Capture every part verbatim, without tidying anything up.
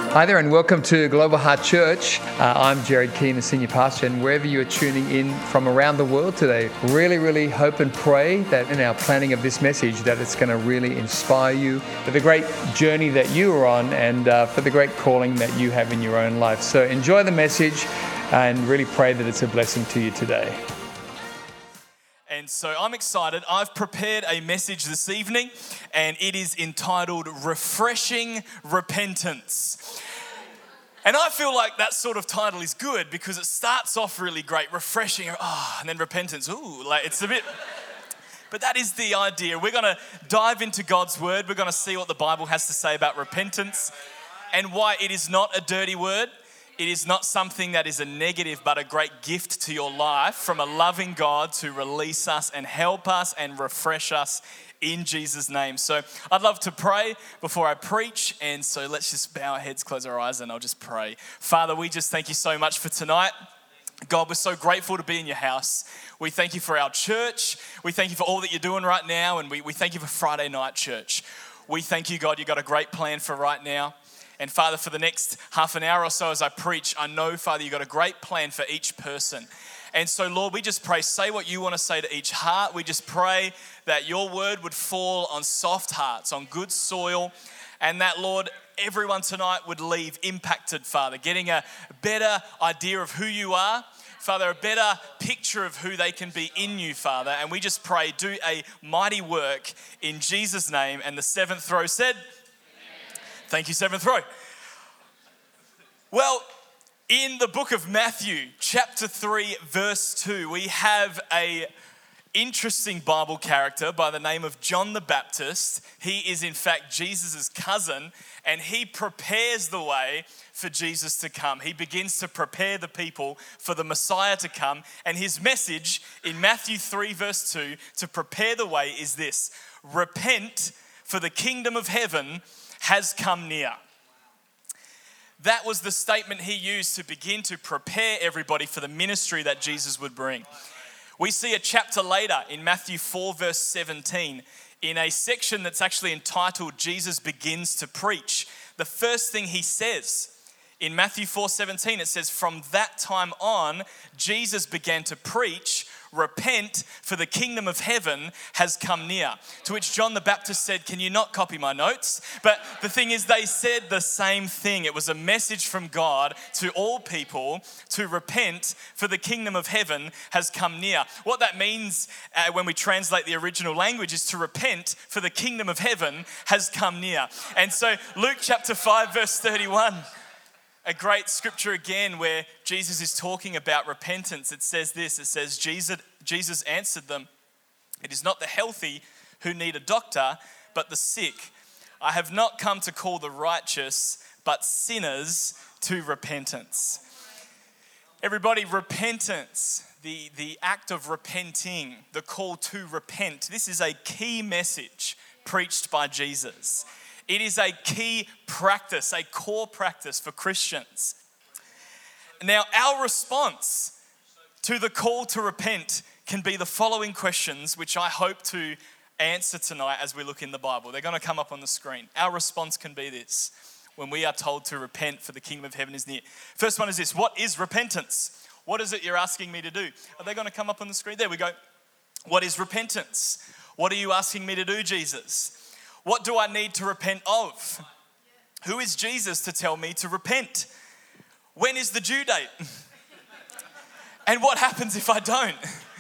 Hi there and welcome to Global Heart Church. Uh, I'm Jared Keane, the Senior Pastor, and wherever you are tuning in from around the world today, really, really hope and pray that in our planning of this message that it's going to really inspire you for the great journey that you are on and uh, for the great calling that you have in your own life. So enjoy the message and really pray that it's a blessing to you today. And so I'm excited. I've prepared a message this evening and it is entitled Refreshing Repentance. And I feel like that sort of title is good because it starts off really great, refreshing, oh, and then repentance, ooh, like it's a bit... But that is the idea. We're going to dive into God's word. We're going to see what the Bible has to say about repentance and why it is not a dirty word. It is not something that is a negative, but a great gift to your life from a loving God to release us and help us and refresh us in Jesus' name. So I'd love to pray before I preach. And so let's just bow our heads, close our eyes, and I'll just pray. Father, we just thank you so much for tonight. God, we're so grateful to be in your house. We thank you for our church. We thank you for all that you're doing right now. And we, we thank you for Friday night church. We thank you, God, you've got a great plan for right now. And Father, for the next half an hour or so as I preach, I know, Father, you've got a great plan for each person. And so, Lord, we just pray, say what you want to say to each heart. We just pray that your word would fall on soft hearts, on good soil, and that, Lord, everyone tonight would leave impacted, Father, getting a better idea of who you are. Father, a better picture of who they can be in you, Father. And we just pray, do a mighty work in Jesus' name. And the seventh row said... Thank you, seventh row. Well, in the book of Matthew, chapter three, verse two, we have a interesting Bible character by the name of John the Baptist. He is in fact Jesus' cousin, and he prepares the way for Jesus to come. He begins to prepare the people for the Messiah to come, and his message in Matthew three, verse two, to prepare the way is this: repent, for the kingdom of heaven has come near. That was the statement he used to begin to prepare everybody for the ministry that Jesus would bring. We see a chapter later in Matthew four, verse seventeen, in a section that's actually entitled Jesus Begins to Preach. The first thing he says in Matthew four seventeen, it says, from that time on, Jesus began to preach, repent, for the kingdom of heaven has come near. To which John the Baptist said, can you not copy my notes? But the thing is, they said the same thing. It was a message from God to all people to repent, for the kingdom of heaven has come near. What that means uh, when we translate the original language is to repent, for the kingdom of heaven has come near. And so Luke chapter five, verse thirty-one, a great scripture again where Jesus is talking about repentance. It says this, it says, Jesus, Jesus answered them, it is not the healthy who need a doctor, but the sick. I have not come to call the righteous, but sinners to repentance. Everybody, repentance, the, the act of repenting, the call to repent. This is a key message preached by Jesus. It is a key practice, a core practice for Christians. Now, our response to the call to repent can be the following questions, which I hope to answer tonight as we look in the Bible. They're going to come up on the screen. Our response can be this, when we are told to repent, for the kingdom of heaven is near. First one is this: what is repentance? What is it you're asking me to do? Are they going to come up on the screen? There we go. What is repentance? What are you asking me to do, Jesus? What do I need to repent of? Who is Jesus to tell me to repent? When is the due date? And what happens if I don't?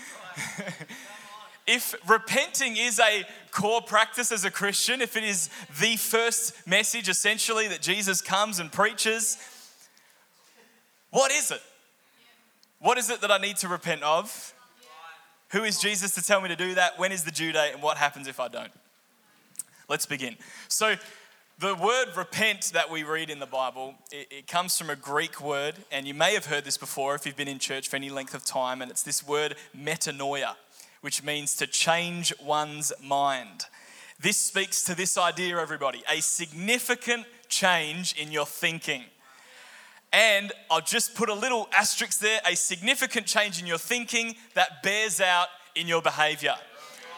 If repenting is a core practice as a Christian, if it is the first message essentially that Jesus comes and preaches, what is it? What is it that I need to repent of? Who is Jesus to tell me to do that? When is the due date? And what happens if I don't? Let's begin. So the word repent that we read in the Bible, it, it comes from a Greek word, and you may have heard this before if you've been in church for any length of time, and it's this word metanoia, which means to change one's mind. This speaks to this idea, everybody, a significant change in your thinking. And I'll just put a little asterisk there, a significant change in your thinking that bears out in your behavior.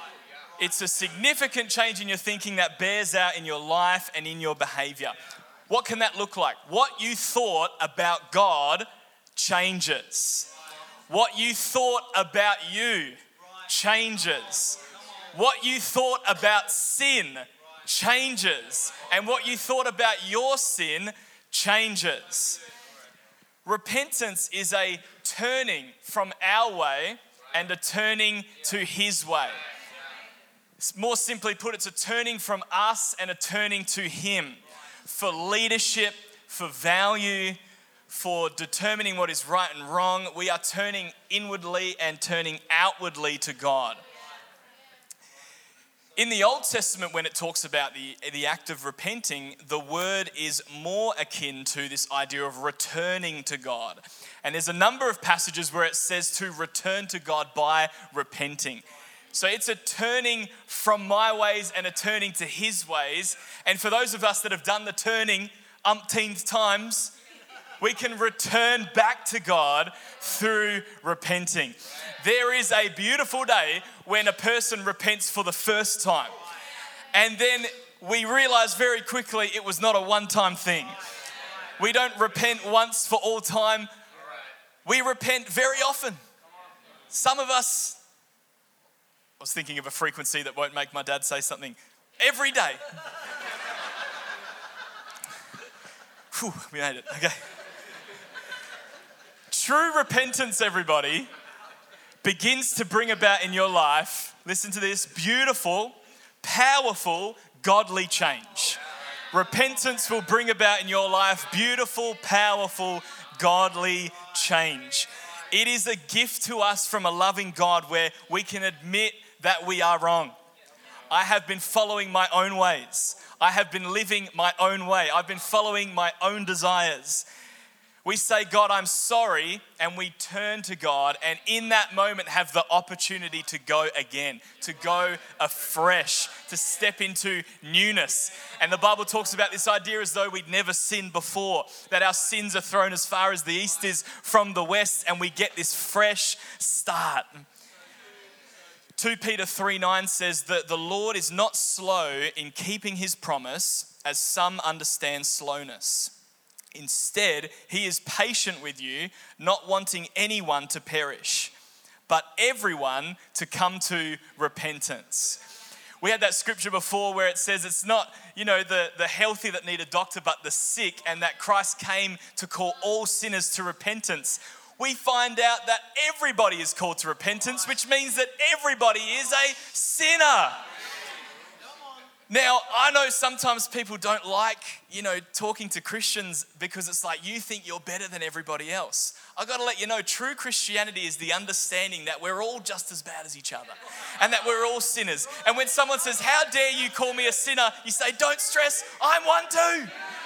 It's a significant change in your thinking that bears out in your life and in your behavior. What can that look like? What you thought about God changes. What you thought about you changes. What you thought about sin changes. And what you thought about your sin changes. Repentance is a turning from our way and a turning to His way. More simply put, it's a turning from us and a turning to Him for leadership, for value, for determining what is right and wrong. We are turning inwardly and turning outwardly to God. In the Old Testament, when it talks about the, the act of repenting, the word is more akin to this idea of returning to God. And there's a number of passages where it says to return to God by repenting. So it's a turning from my ways and a turning to His ways. And for those of us that have done the turning umpteenth times, we can return back to God through repenting. There is a beautiful day when a person repents for the first time. And then we realize very quickly it was not a one-time thing. We don't repent once for all time. We repent very often. Some of us, I was thinking of a frequency that won't make my dad say something, every day. Whew, we made it, okay. True repentance, everybody, begins to bring about in your life, listen to this, beautiful, powerful, godly change. Repentance will bring about in your life beautiful, powerful, godly change. It is a gift to us from a loving God where we can admit that we are wrong. I have been following my own ways. I have been living my own way. I've been following my own desires. We say, God, I'm sorry, and we turn to God, and in that moment have the opportunity to go again, to go afresh, to step into newness. And the Bible talks about this idea as though we'd never sinned before, that our sins are thrown as far as the east is from the west, and we get this fresh start. Second Peter three nine says that the Lord is not slow in keeping His promise, as some understand slowness. Instead, He is patient with you, not wanting anyone to perish, but everyone to come to repentance. We had that scripture before where it says it's not, you know, the, the healthy that need a doctor, but the sick, and that Christ came to call all sinners to repentance. We find out that everybody is called to repentance, which means that everybody is a sinner. Now, I know sometimes people don't like, you know, talking to Christians because it's like you think you're better than everybody else. I've got to let you know, true Christianity is the understanding that we're all just as bad as each other and that we're all sinners. And when someone says, how dare you call me a sinner? You say, don't stress, I'm one too.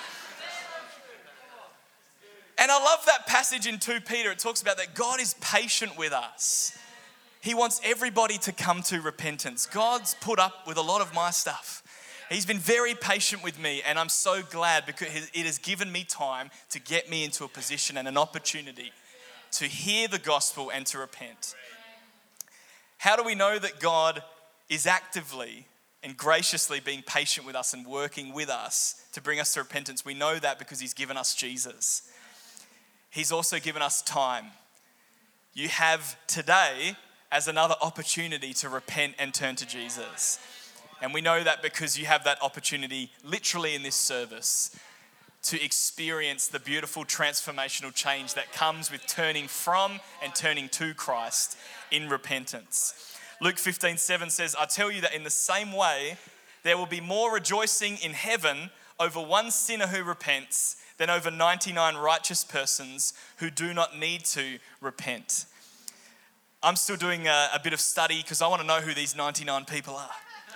And I love that passage in Second Peter. It talks about that God is patient with us. He wants everybody to come to repentance. God's put up with a lot of my stuff. He's been very patient with me, and I'm so glad because it has given me time to get me into a position and an opportunity to hear the gospel and to repent. How do we know that God is actively and graciously being patient with us and working with us to bring us to repentance? We know that because He's given us Jesus. He's also given us time. You have today as another opportunity to repent and turn to Jesus. And we know that because you have that opportunity literally in this service to experience the beautiful transformational change that comes with turning from and turning to Christ in repentance. Luke fifteen seven says, I tell you that in the same way, there will be more rejoicing in heaven over one sinner who repents than over ninety-nine righteous persons who do not need to repent. I'm still doing a, a bit of study because I want to know who these ninety-nine people are.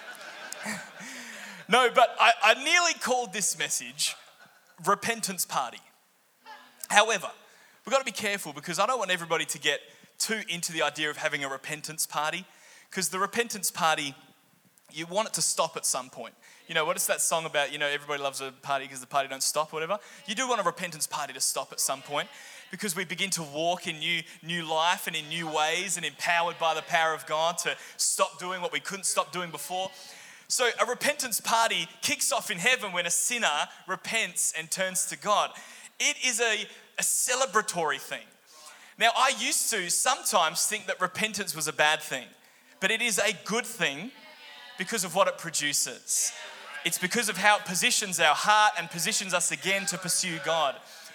No, but I, I nearly called this message Repentance Party. However, we've got to be careful because I don't want everybody to get too into the idea of having a repentance party, because the repentance party, you want it to stop at some point. You know, what is that song about, you know, everybody loves a party because the party don't stop or whatever? You do want a repentance party to stop at some point because we begin to walk in new, new life and in new ways and empowered by the power of God to stop doing what we couldn't stop doing before. So a repentance party kicks off in heaven when a sinner repents and turns to God. It is a, a celebratory thing. Now, I used to sometimes think that repentance was a bad thing, but it is a good thing because of what it produces. It's because of how it positions our heart and positions us again to pursue God.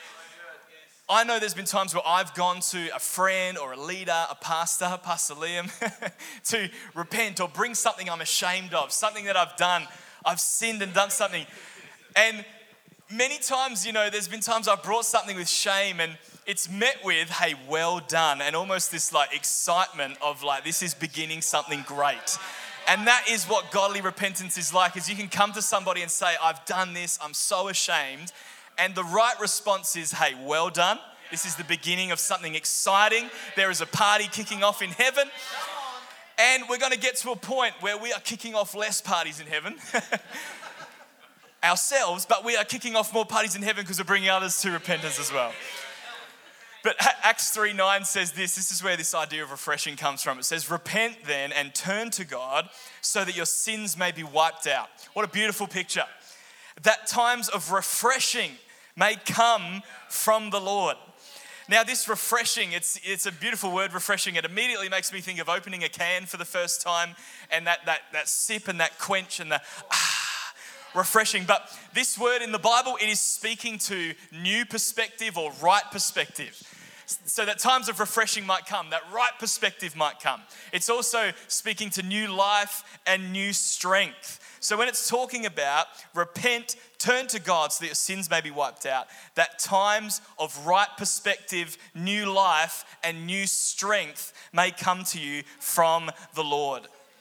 I know there's been times where I've gone to a friend or a leader, a pastor, Pastor Liam, to repent or bring something I'm ashamed of, something that I've done. I've sinned and done something. And many times, you know, there's been times I've brought something with shame and it's met with, hey, well done, and almost this like excitement of like, this is beginning something great. And that is what godly repentance is like, is you can come to somebody and say, I've done this, I'm so ashamed. And the right response is, hey, well done. This is the beginning of something exciting. There is a party kicking off in heaven. And we're going to get to a point where we are kicking off less parties in heaven ourselves, but we are kicking off more parties in heaven because we're bringing others to repentance as well. But Acts three nine says this, this is where this idea of refreshing comes from. It says, repent then and turn to God so that your sins may be wiped out. What a beautiful picture. That times of refreshing may come from the Lord. Now this refreshing, it's it's a beautiful word, refreshing. It immediately makes me think of opening a can for the first time and that that that sip and that quench and the ah, refreshing. But this word in the Bible, it is speaking to new perspective or right perspective. So that times of refreshing might come, that right perspective might come. It's also speaking to new life and new strength. So when it's talking about repent, turn to God so that your sins may be wiped out, that times of right perspective, new life, and new strength may come to you from the Lord.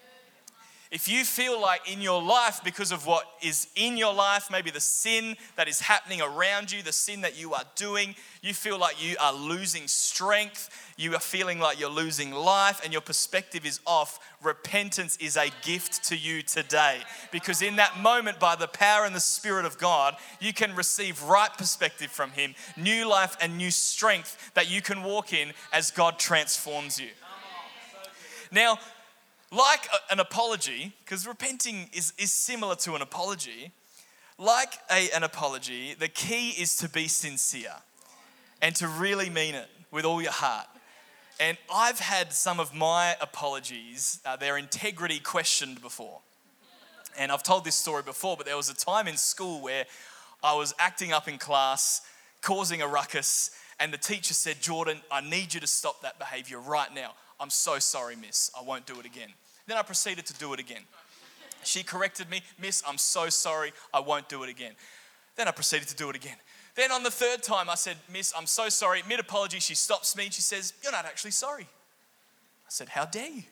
If you feel like in your life, because of what is in your life, maybe the sin that is happening around you, the sin that you are doing, you feel like you are losing strength, you are feeling like you're losing life and your perspective is off, repentance is a gift to you today. Because in that moment, by the power and the Spirit of God, you can receive right perspective from Him, new life and new strength that you can walk in as God transforms you. Now, like an apology, because repenting is, is similar to an apology, like a, an apology, the key is to be sincere and to really mean it with all your heart. And I've had some of my apologies, uh, their integrity questioned before. And I've told this story before, but there was a time in school where I was acting up in class, causing a ruckus, and the teacher said, Jordan, I need you to stop that behavior right now. I'm so sorry, miss. I won't do it again. Then I proceeded to do it again. She corrected me, miss, I'm so sorry. I won't do it again. Then I proceeded to do it again. Then on the third time, I said, miss, I'm so sorry. Mid-apology, she stops me and she says, you're not actually sorry. I said, how dare you?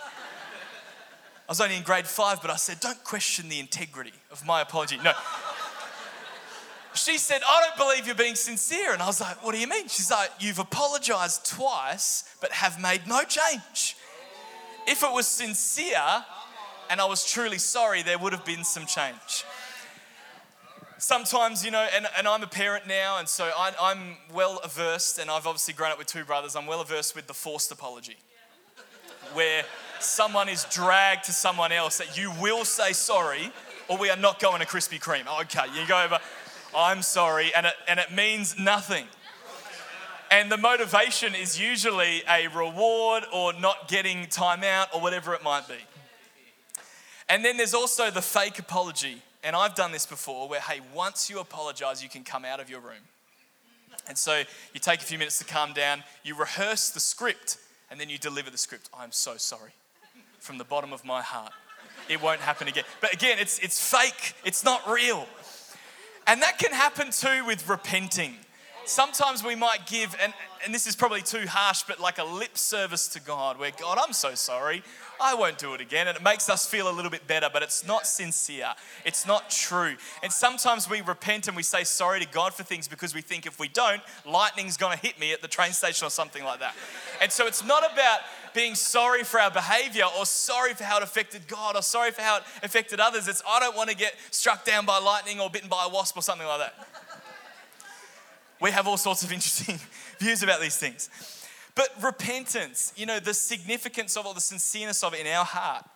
I was only in grade five, but I said, don't question the integrity of my apology. No. She said, I don't believe you're being sincere. And I was like, what do you mean? She's like, you've apologized twice, but have made no change. If it was sincere and I was truly sorry, there would have been some change. Sometimes, you know, and, and I'm a parent now, and so I, I'm well versed, and I've obviously grown up with two brothers, I'm well versed with the forced apology, where someone is dragged to someone else that you will say sorry, or we are not going to Krispy Kreme. Okay, you go over, I'm sorry, and it, and it means nothing. And the motivation is usually a reward or not getting time out or whatever it might be. And then there's also the fake apology. And I've done this before where, hey, once you apologize, you can come out of your room. And so you take a few minutes to calm down, you rehearse the script, and then you deliver the script. I'm so sorry from the bottom of my heart. It won't happen again. But again, it's it's fake. It's not real. And that can happen too with repenting. Sometimes we might give, and, and this is probably too harsh, but like a lip service to God where, God, I'm so sorry. I won't do it again. And it makes us feel a little bit better, but it's not sincere. It's not true. And sometimes we repent and we say sorry to God for things because we think if we don't, lightning's going to hit me at the train station or something like that. And so it's not about being sorry for our behavior or sorry for how it affected God or sorry for how it affected others. It's I don't want to get struck down by lightning or bitten by a wasp or something like that. We have all sorts of interesting views about these things. But repentance, you know, the significance of it, or the sincereness of it in our heart,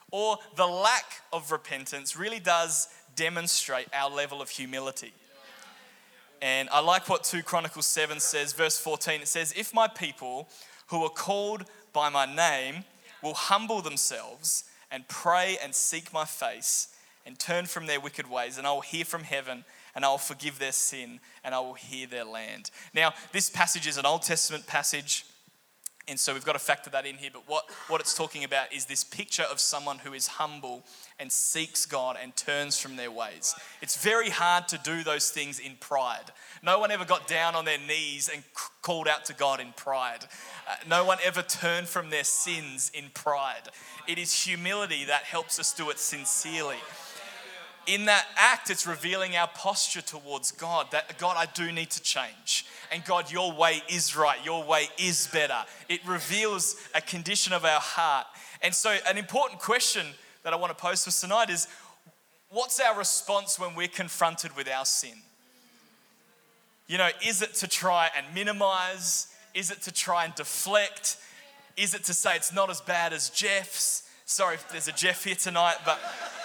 or the lack of repentance really does demonstrate our level of humility. And I like what Second Chronicles seven says, verse fourteen. It says, if my people who are called by my name will humble themselves and pray and seek my face and turn from their wicked ways, and I will hear from heaven and I will forgive their sin and I will heal their land. Now, this passage is an Old Testament passage, and so we've got to factor that in here. But what, what it's talking about is this picture of someone who is humble and seeks God and turns from their ways. It's very hard to do those things in pride. No one ever got down on their knees and c- called out to God in pride. Uh, no one ever turned from their sins in pride. It is humility that helps us do it sincerely. In that act, it's revealing our posture towards God, that God, I do need to change. And God, your way is right. Your way is better. It reveals a condition of our heart. And so an important question that I want to pose for tonight is, what's our response when we're confronted with our sin? You know, is it to try and minimize? Is it to try and deflect? Is it to say it's not as bad as Jeff's? Sorry if there's a Jeff here tonight, but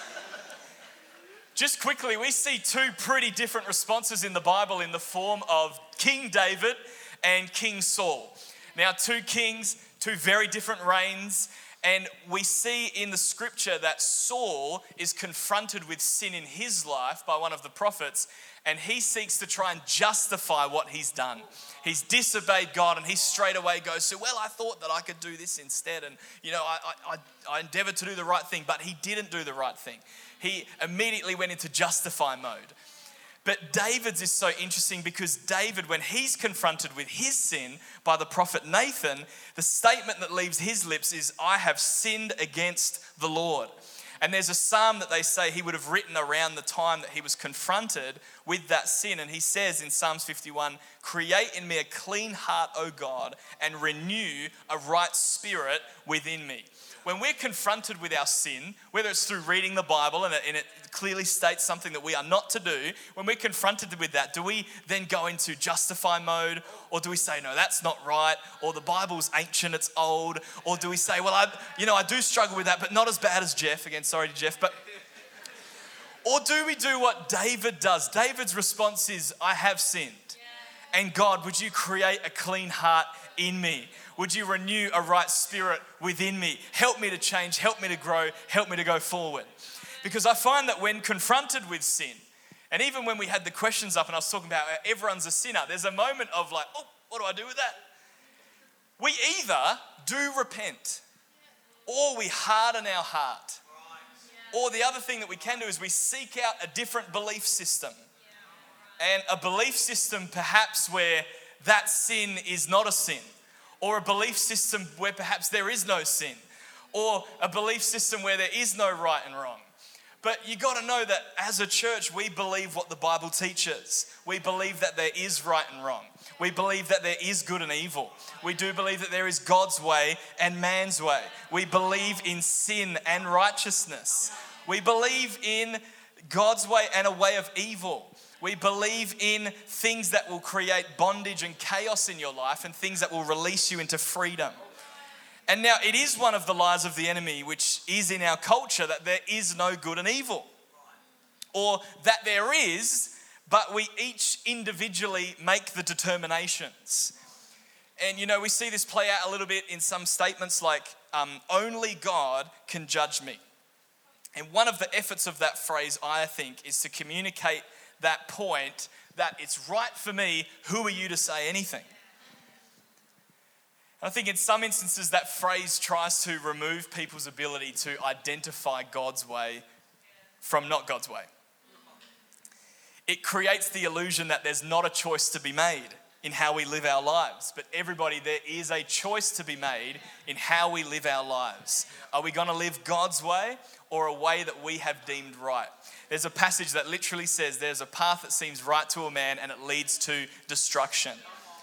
just quickly, we see two pretty different responses in the Bible in the form of King David and King Saul. Now, two kings, two very different reigns, and we see in the scripture that Saul is confronted with sin in his life by one of the prophets, and he seeks to try and justify what he's done. He's disobeyed God, and he straight away goes, so, well, I thought that I could do this instead, and, you know, I, I, I endeavored to do the right thing, but he didn't do the right thing. He immediately went into justify mode. But David's is so interesting because David, when he's confronted with his sin by the prophet Nathan, the statement that leaves his lips is, I have sinned against the Lord. And there's a psalm that they say he would have written around the time that he was confronted with that sin. And he says in Psalms fifty-one, create in me a clean heart, O God, and renew a right spirit within me. When we're confronted with our sin, whether it's through reading the Bible and it, and it clearly states something that we are not to do, when we're confronted with that, do we then go into justify mode? Or do we say, no, that's not right? Or the Bible's ancient, it's old? Or do we say, well, I, you know, I do struggle with that, but not as bad as Jeff. Again, sorry to Jeff, but... Or do we do what David does? David's response is, I have sinned. And God, would you create a clean heart in me? Would you renew a right spirit within me? Help me to change, help me to grow, help me to go forward. Because I find that when confronted with sin, and even when we had the questions up and I was talking about everyone's a sinner, there's a moment of like, oh, what do I do with that? We either do repent or we harden our heart. Or the other thing that we can do is we seek out a different belief system. And a belief system perhaps where that sin is not a sin. Or a belief system where perhaps there is no sin. Or a belief system where there is no right and wrong. But you got to know that as a church, we believe what the Bible teaches. We believe that there is right and wrong. We believe that there is good and evil. We do believe that there is God's way and man's way. We believe in sin and righteousness. We believe in God's way and a way of evil. We believe in things that will create bondage and chaos in your life and things that will release you into freedom. And now it is one of the lies of the enemy, which is in our culture, that there is no good and evil. Or that there is, but we each individually make the determinations. And you know, we see this play out a little bit in some statements like, um, only God can judge me. And one of the efforts of that phrase, I think, is to communicate that point that it's right for me, who are you to say anything? I think in some instances that phrase tries to remove people's ability to identify God's way from not God's way. It creates the illusion that there's not a choice to be made in how we live our lives. But everybody, there is a choice to be made in how we live our lives. Are we going to live God's way or a way that we have deemed right? There's a passage that literally says there's a path that seems right to a man and it leads to destruction.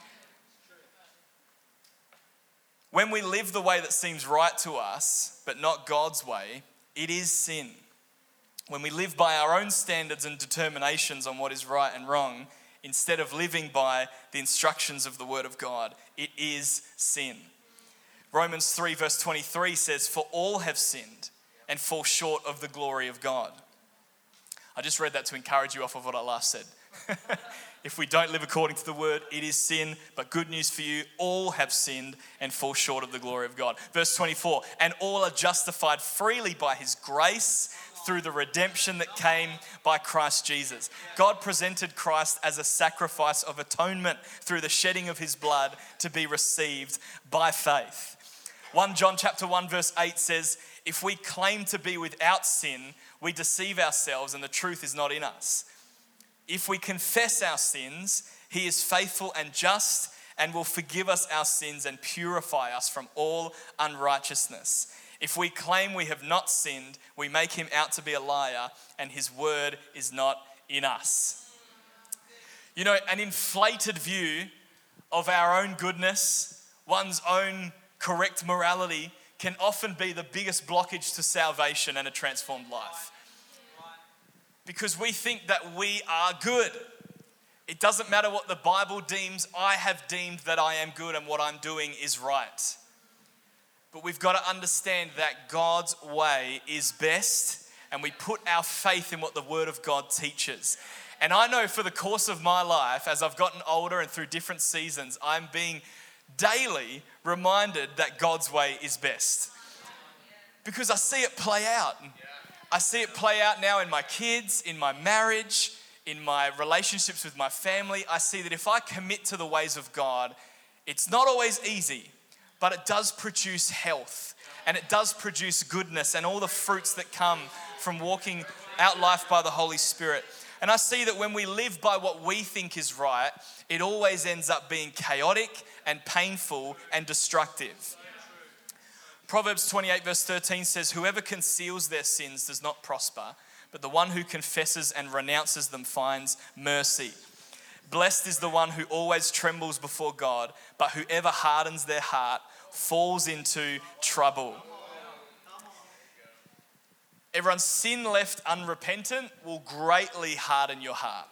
When we live the way that seems right to us, but not God's way, it is sin. When we live by our own standards and determinations on what is right and wrong, instead of living by the instructions of the Word of God, it is sin. Romans three verse twenty-three says, for all have sinned and fall short of the glory of God. I just read that to encourage you off of what I last said. If we don't live according to the word, it is sin. But good news for you, all have sinned and fall short of the glory of God. Verse twenty-four, and all are justified freely by his grace through the redemption that came by Christ Jesus. God presented Christ as a sacrifice of atonement through the shedding of his blood to be received by faith. First John chapter one verse eight says, if we claim to be without sin, we deceive ourselves and the truth is not in us. If we confess our sins, he is faithful and just and will forgive us our sins and purify us from all unrighteousness. If we claim we have not sinned, we make him out to be a liar and his word is not in us. You know, an inflated view of our own goodness, one's own correct morality, can often be the biggest blockage to salvation and a transformed life. Because we think that we are good. It doesn't matter what the Bible deems. I have deemed that I am good and what I'm doing is right. But we've got to understand that God's way is best, and we put our faith in what the Word of God teaches. And I know for the course of my life, as I've gotten older and through different seasons, I'm being daily reminded that God's way is best. Because I see it play out. I see it play out now in my kids, in my marriage, in my relationships with my family. I see that if I commit to the ways of God, it's not always easy, but it does produce health and it does produce goodness and all the fruits that come from walking out life by the Holy Spirit. And I see that when we live by what we think is right, it always ends up being chaotic and painful and destructive. Proverbs twenty-eight verse thirteen says, whoever conceals their sins does not prosper, but the one who confesses and renounces them finds mercy. Blessed is the one who always trembles before God, but whoever hardens their heart falls into trouble. Everyone's sin left unrepentant will greatly harden your heart.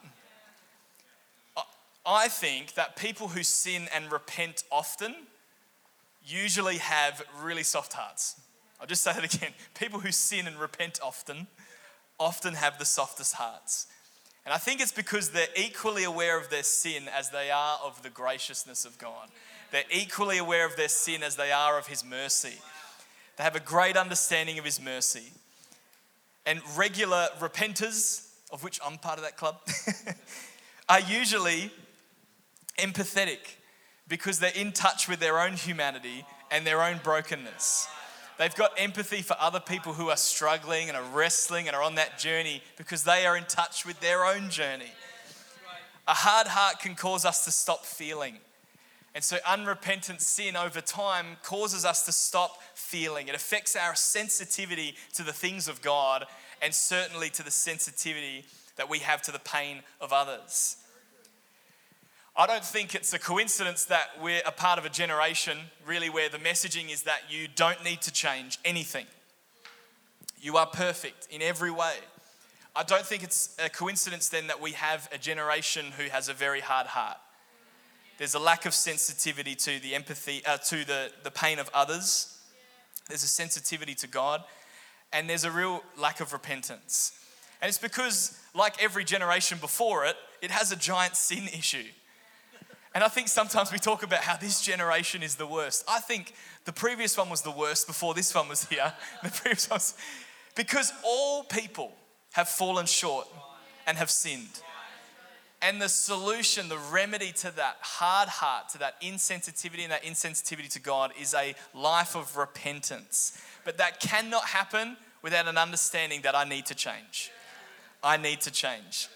I think that people who sin and repent often usually have really soft hearts. I'll just say that again. People who sin and repent often, often have the softest hearts. And I think it's because they're equally aware of their sin as they are of the graciousness of God. They're equally aware of their sin as they are of his mercy. They have a great understanding of his mercy. And regular repenters, of which I'm part of that club, are usually empathetic because they're in touch with their own humanity and their own brokenness. They've got empathy for other people who are struggling and are wrestling and are on that journey because they are in touch with their own journey. A hard heart can cause us to stop feeling. And so unrepentant sin over time causes us to stop feeling. It affects our sensitivity to the things of God and certainly to the sensitivity that we have to the pain of others. I don't think it's a coincidence that we're a part of a generation really where the messaging is that you don't need to change anything. You are perfect in every way. I don't think it's a coincidence then that we have a generation who has a very hard heart. There's a lack of sensitivity to the empathy, uh, to the, the pain of others. There's a sensitivity to God, and there's a real lack of repentance. And it's because, like every generation before it, it has a giant sin issue. And I think sometimes we talk about how this generation is the worst. I think the previous one was the worst before this one was here. The previous one was, because all people have fallen short and have sinned. And the solution, the remedy to that hard heart, to that insensitivity and that insensitivity to God is a life of repentance. But that cannot happen without an understanding that I need to change. I need to change.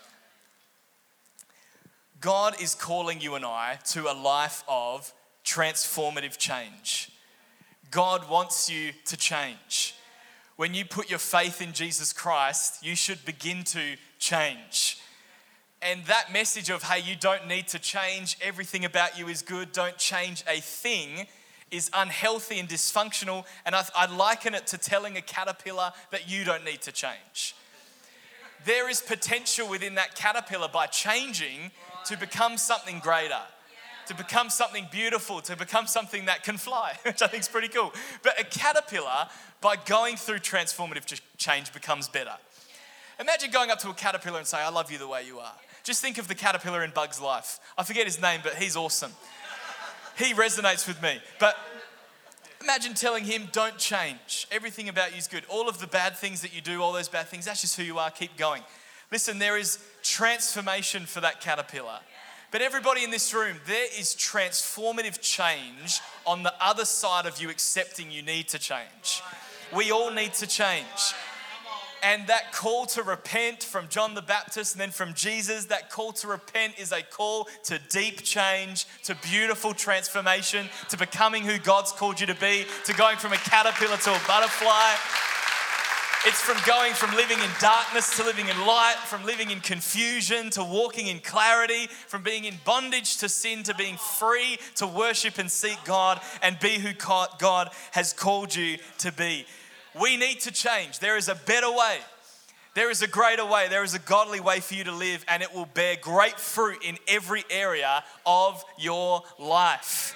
God is calling you and I to a life of transformative change. God wants you to change. When you put your faith in Jesus Christ, you should begin to change. And that message of, hey, you don't need to change, everything about you is good, don't change a thing, is unhealthy and dysfunctional. And I, I liken it to telling a caterpillar that you don't need to change. There is potential within that caterpillar by changing to become something greater, to become something beautiful, to become something that can fly, which I think is pretty cool. But a caterpillar, by going through transformative change, becomes better. Imagine going up to a caterpillar and saying, I love you the way you are. Just think of the caterpillar in Bug's life. I forget his name, but he's awesome. He resonates with me. But imagine telling him, don't change. Everything about you is good. All of the bad things that you do, all those bad things, that's just who you are. Keep going. Listen, there is transformation for that caterpillar. But everybody in this room, there is transformative change on the other side of you accepting you need to change. We all need to change. And that call to repent from John the Baptist and then from Jesus, that call to repent is a call to deep change, to beautiful transformation, to becoming who God's called you to be, to going from a caterpillar to a butterfly. It's from going from living in darkness to living in light, from living in confusion to walking in clarity, from being in bondage to sin to being free to worship and seek God and be who God has called you to be. We need to change. There is a better way. There is a greater way. There is a godly way for you to live, and it will bear great fruit in every area of your life.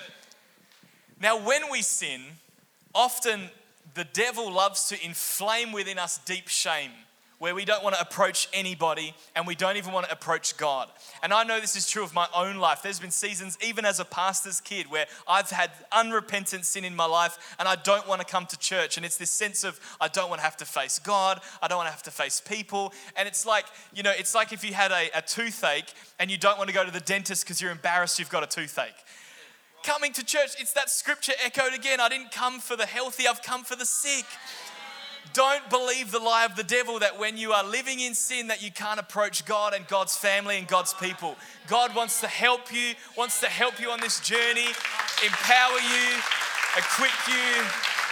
Now, when we sin, often the devil loves to inflame within us deep shame, where we don't want to approach anybody and we don't even want to approach God. And I know this is true of my own life. There's been seasons, even as a pastor's kid, where I've had unrepentant sin in my life and I don't want to come to church. And it's this sense of, I don't want to have to face God. I don't want to have to face people. And it's like, you know, it's like if you had a, a toothache and you don't want to go to the dentist because you're embarrassed you've got a toothache. Coming to church, it's that scripture echoed again. I didn't come for the healthy, I've come for the sick. Don't believe the lie of the devil that when you are living in sin that you can't approach God and God's family and God's people. God wants to help you, wants to help you on this journey, empower you, equip you.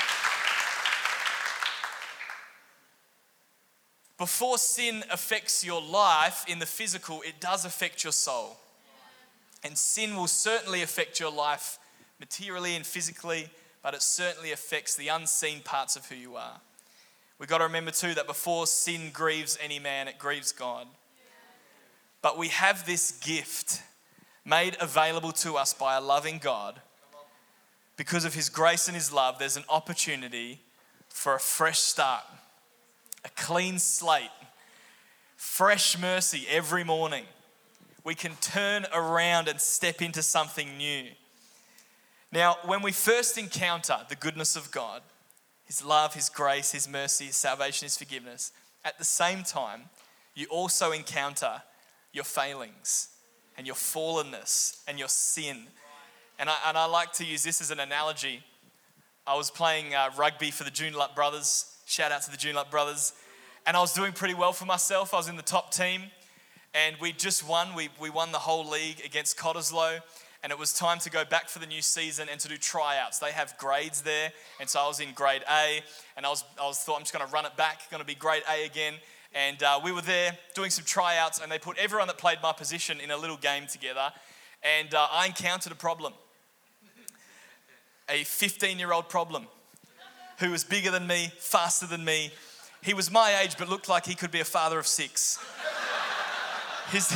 Before sin affects your life in the physical, it does affect your soul. And sin will certainly affect your life materially and physically, but it certainly affects the unseen parts of who you are. We've got to remember too that before sin grieves any man, it grieves God. But we have this gift made available to us by a loving God. Because of his grace and his love, there's an opportunity for a fresh start, a clean slate, fresh mercy every morning. We can turn around and step into something new. Now, when we first encounter the goodness of God, his love, his grace, his mercy, his salvation, his forgiveness, at the same time, you also encounter your failings and your fallenness and your sin. And I, and I like to use this as an analogy. I was playing uh, rugby for the Joondalup Brothers. Shout out to the Joondalup Brothers. And I was doing pretty well for myself. I was in the top team. And we just won. We we won the whole league against Cottesloe. And it was time to go back for the new season and to do tryouts. They have grades there. And so I was in grade A. And I was I was thought, I'm just going to run it back. Going to be grade A again. And uh, we were there doing some tryouts. And they put everyone that played my position in a little game together. And uh, I encountered a problem. A fifteen-year-old problem. Who was bigger than me, faster than me. He was my age, but looked like he could be a father of six. His,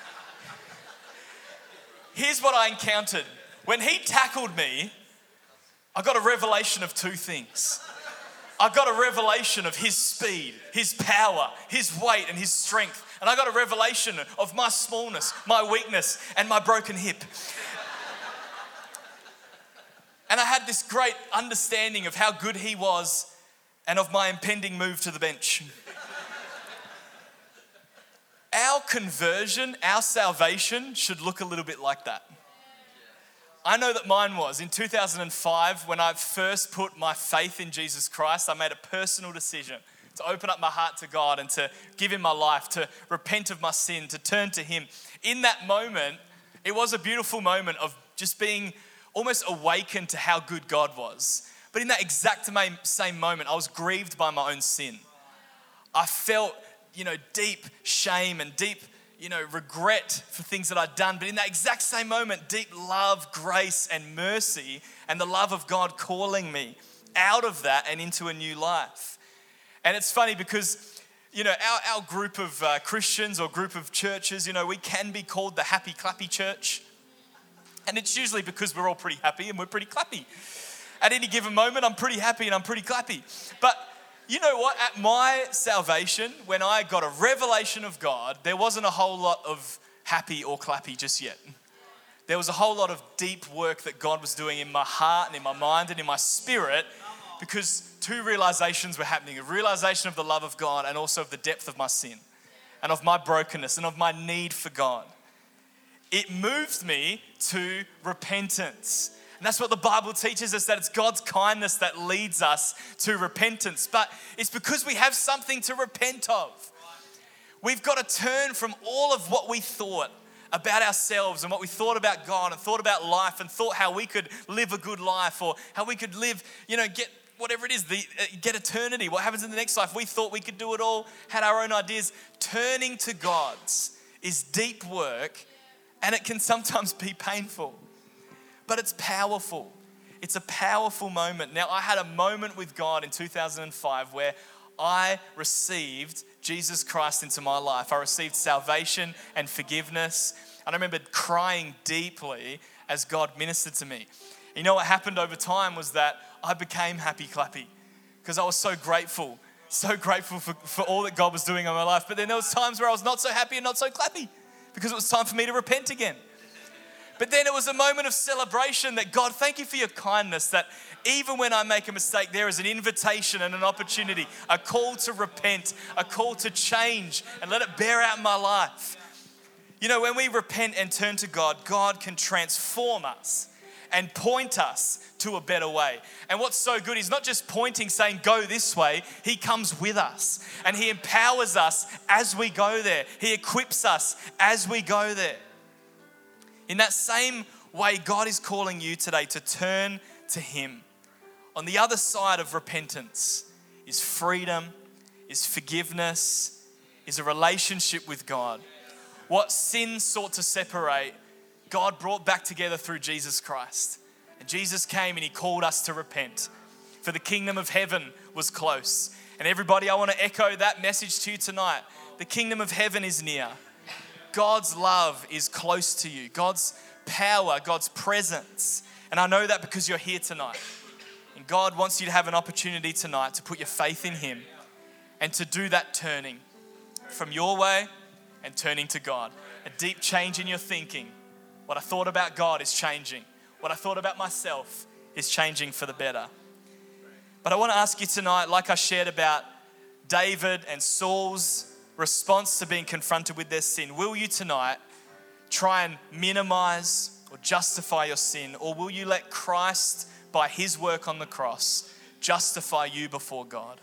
here's what I encountered. When he tackled me, I got a revelation of two things. I got a revelation of his speed, his power, his weight, and his strength. And I got a revelation of my smallness, my weakness, and my broken hip. And I had this great understanding of how good he was and of my impending move to the bench. Our conversion, our salvation should look a little bit like that. I know that mine was. In two thousand five, when I first put my faith in Jesus Christ, I made a personal decision to open up my heart to God and to give him my life, to repent of my sin, to turn to him. In that moment, it was a beautiful moment of just being almost awakened to how good God was. But in that exact same moment, I was grieved by my own sin. I felt, you know, deep shame and deep, you know, regret for things that I'd done. But in that exact same moment, deep love, grace, and mercy, and the love of God calling me out of that and into a new life. And it's funny because, you know, our, our group of uh, Christians or group of churches, you know, we can be called the happy clappy church. And it's usually because we're all pretty happy and we're pretty clappy. At any given moment, I'm pretty happy and I'm pretty clappy. But you know what? At my salvation, when I got a revelation of God, there wasn't a whole lot of happy or clappy just yet. There was a whole lot of deep work that God was doing in my heart and in my mind and in my spirit, because two realizations were happening: a realization of the love of God and also of the depth of my sin and of my brokenness and of my need for God. It moved me to repentance. And that's what the Bible teaches us, that it's God's kindness that leads us to repentance. But it's because we have something to repent of. We've got to turn from all of what we thought about ourselves and what we thought about God and thought about life and thought how we could live a good life or how we could live, you know, get whatever it is, the, uh, get eternity. What happens in the next life? We thought we could do it all, had our own ideas. Turning to God's is deep work, and it can sometimes be painful, but it's powerful. It's a powerful moment. Now, I had a moment with God in two thousand five where I received Jesus Christ into my life. I received salvation and forgiveness. And I remember crying deeply as God ministered to me. You know what happened over time was that I became happy clappy because I was so grateful, so grateful for, for all that God was doing in my life. But then there was times where I was not so happy and not so clappy because it was time for me to repent again. But then it was a moment of celebration that, God, thank you for your kindness, that even when I make a mistake, there is an invitation and an opportunity, a call to repent, a call to change and let it bear out in my life. You know, when we repent and turn to God, God can transform us and point us to a better way. And what's so good, he's not just pointing, saying, go this way. He comes with us and he empowers us as we go there. He equips us as we go there. In that same way, God is calling you today to turn to him. On the other side of repentance is freedom, is forgiveness, is a relationship with God. What sin sought to separate, God brought back together through Jesus Christ. And Jesus came and he called us to repent, for the kingdom of heaven was close. And everybody, I want to echo that message to you tonight. The kingdom of heaven is near. God's love is close to you. God's power, God's presence. And I know that because you're here tonight. And God wants you to have an opportunity tonight to put your faith in him and to do that turning from your way and turning to God. A deep change in your thinking. What I thought about God is changing. What I thought about myself is changing for the better. But I want to ask you tonight, like I shared about David and Saul's response to being confronted with their sin, will you tonight try and minimize or justify your sin, or will you let Christ, by his work on the cross, justify you before God?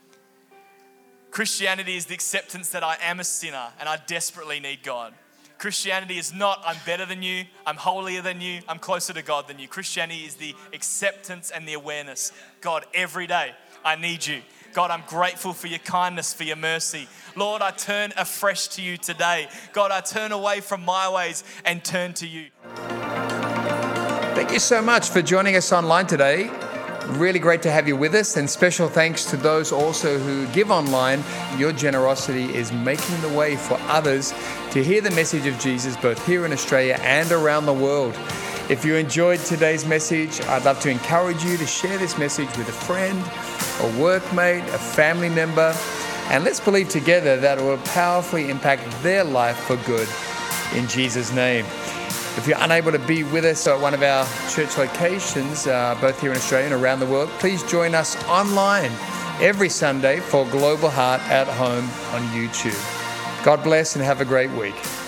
Christianity is the acceptance that I am a sinner and I desperately need God. Christianity is not, I'm better than you, I'm holier than you, I'm closer to God than you. Christianity is the acceptance and the awareness. God, every day I need you. God, I'm grateful for your kindness, for your mercy. Lord, I turn afresh to you today. God, I turn away from my ways and turn to you. Thank you so much for joining us online today. Really great to have you with us, and special thanks to those also who give online. Your generosity is making the way for others to hear the message of Jesus both here in Australia and around the world. If you enjoyed today's message, I'd love to encourage you to share this message with a friend, a workmate, a family member, and let's believe together that it will powerfully impact their life for good in Jesus' name. If you're unable to be with us at one of our church locations, uh, both here in Australia and around the world, please join us online every Sunday for Global Heart at Home on YouTube. God bless and have a great week.